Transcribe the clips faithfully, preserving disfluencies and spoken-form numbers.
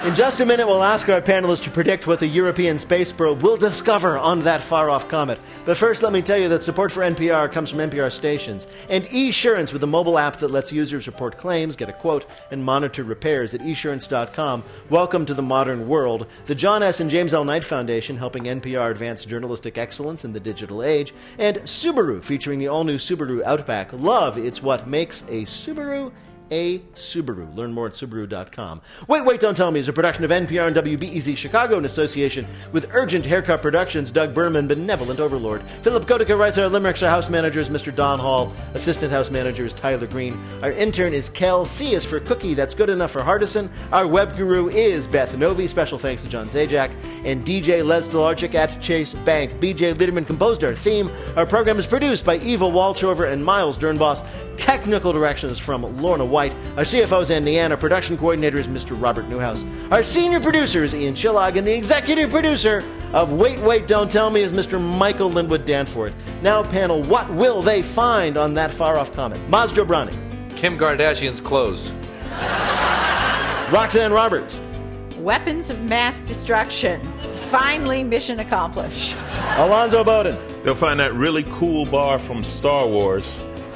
In just a minute, we'll ask our panelists to predict what the European space probe will discover on that far-off comet. But first, let me tell you that support for N P R comes from N P R stations. And eSurance, with a mobile app that lets users report claims, get a quote, and monitor repairs at esurance dot com. Welcome to the modern world. The John S. and James L. Knight Foundation, helping N P R advance journalistic excellence in the digital age. And Subaru, featuring the all-new Subaru Outback. Love, it's what makes a Subaru a Subaru. Learn more at Subaru dot com. Wait, Wait, Don't Tell Me is a production of N P R and W B E Z Chicago in association with Urgent Haircut Productions, Doug Berman, Benevolent Overlord. Philip Kotica writes our limericks. Our house manager is Mister Don Hall. Assistant house manager is Tyler Green. Our intern is Kel. C is for Cookie. That's good enough for Hardison. Our web guru is Beth Novi. Special thanks to John Zajac. And D J Les Delarczyk at Chase Bank. B J Liederman composed our theme. Our program is produced by Eva Walchover and Miles Dernboss. Technical directions from Lorna White. Our C F O is Ann Leanne. Our production coordinator is Mister Robert Newhouse. Our senior producer is Ian Chillag. And the executive producer of Wait, Wait, Don't Tell Me is Mister Michael Linwood Danforth. Now, panel, what will they find on that far-off comet? Maz Jobrani. Kim Kardashian's clothes. Roxanne Roberts. Weapons of mass destruction. Finally, mission accomplished. Alonzo Bowden. They'll find that really cool bar from Star Wars.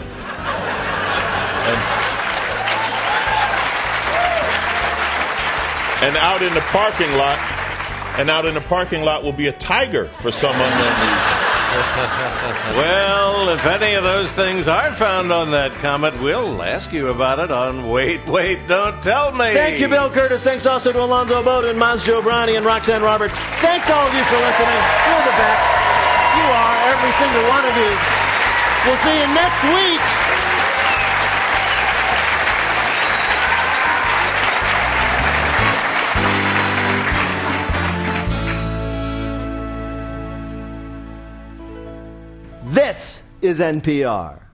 And, and out in the parking lot, and out in the parking lot will be a tiger for some unknown reason. Well, if any of those things are found on that comet, we'll ask you about it on Wait, Wait, Don't Tell Me. Thank you, Bill Curtis. Thanks also to Alonzo Bowden, Maz Jobrani, and Roxanne Roberts. Thanks to all of you for listening. You're the best. You are, every single one of you. We'll see you next week. This is N P R.